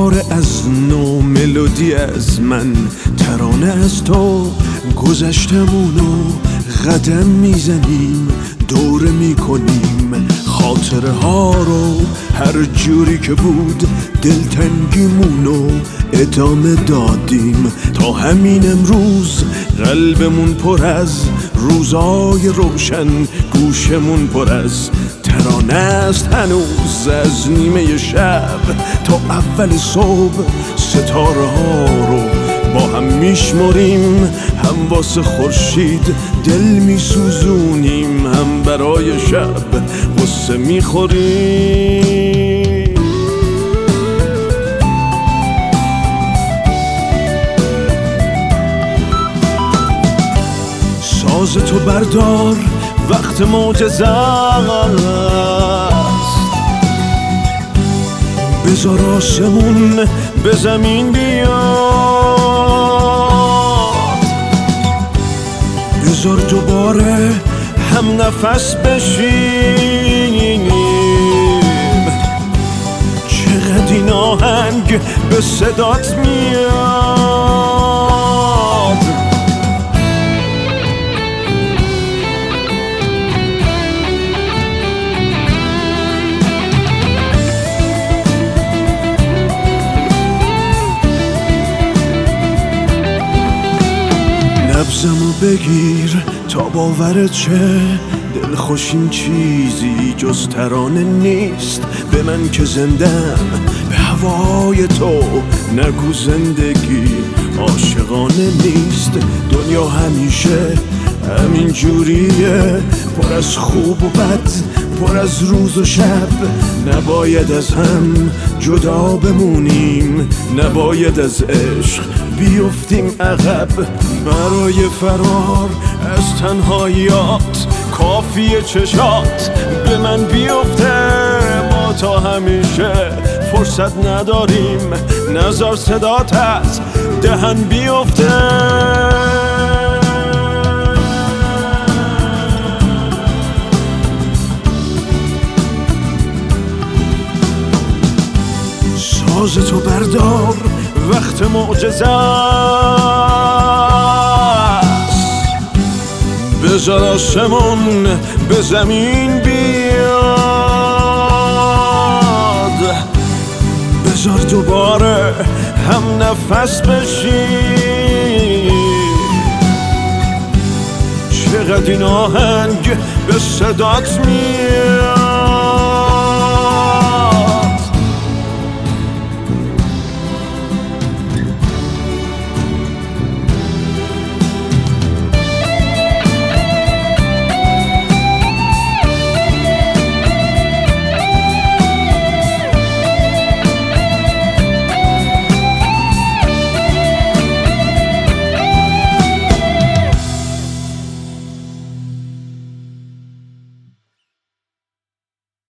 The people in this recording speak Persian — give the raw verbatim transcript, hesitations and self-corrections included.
دوباره از نو ملودی از من، ترانه از تو گذشتمونو قدم میزنیم، دوره میکنیم خاطره ها رو، هر جوری که بود دلتنگیمونو ادامه دادیم تا همین امروز. قلبمون پر از روزای روشن، گوشمون پر از ترانه است هنوز، از نیمه شب تا اول صبح ستاره ها رو با هم میشمریم، هم واسه خورشید دل میسوزونیم، هم برای شب غصه میخوریم. ساز تو بردار وقت معجزه است، بذار آسمون به زمین بیاد، بذار دوباره هم نفس بشینیم، چقدر این آهنگ به صدات میاد. نبضمو بگیر تا باورت شه، دلخوش این چیزی جز ترانه نیست، به من که زندم به هوای تو، نگو زندگی عاشقانه نیست. دنیا همیشه همین جوریه، پر از خوب و بد، پر از روز و شب، نباید از هم جدا بمونیم، نباید از عشق بیفتیم عقب. برای فرار از تنهاییات کافیه چشات به من بیفته، ما تا همیشه فرصت نداریم، نذار صدات از دهن بیفته. ساز تو بردار وقت معجزه است، بذار آسمون به زمین بیاد، بذار دوباره هم نفس بشیم، چقدر این آهنگ به صدات میاد.